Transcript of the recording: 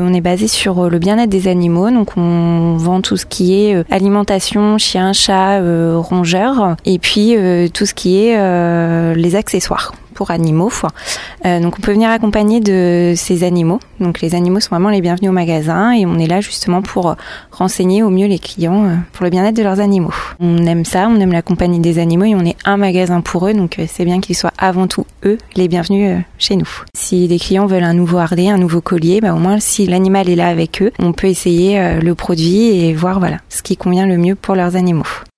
on est basé sur le bien-être des animaux. Donc on vend tout ce qui est alimentation, chien, chat, rongeurs, et puis tout ce qui est les accessoires pour animaux. Donc on peut venir accompagner de ces animaux. Donc les animaux sont vraiment les bienvenus au magasin et on est là justement pour renseigner au mieux les clients pour le bien-être de leurs animaux. On aime ça, on aime la compagnie des animaux et on est un magasin pour eux, donc c'est bien qu'ils soient avant tout eux les bienvenus chez nous. Si les clients veulent un nouveau harnais, un nouveau collier, au moins si l'animal est là avec eux, on peut essayer le produit et voir ce qui convient le mieux pour leurs animaux.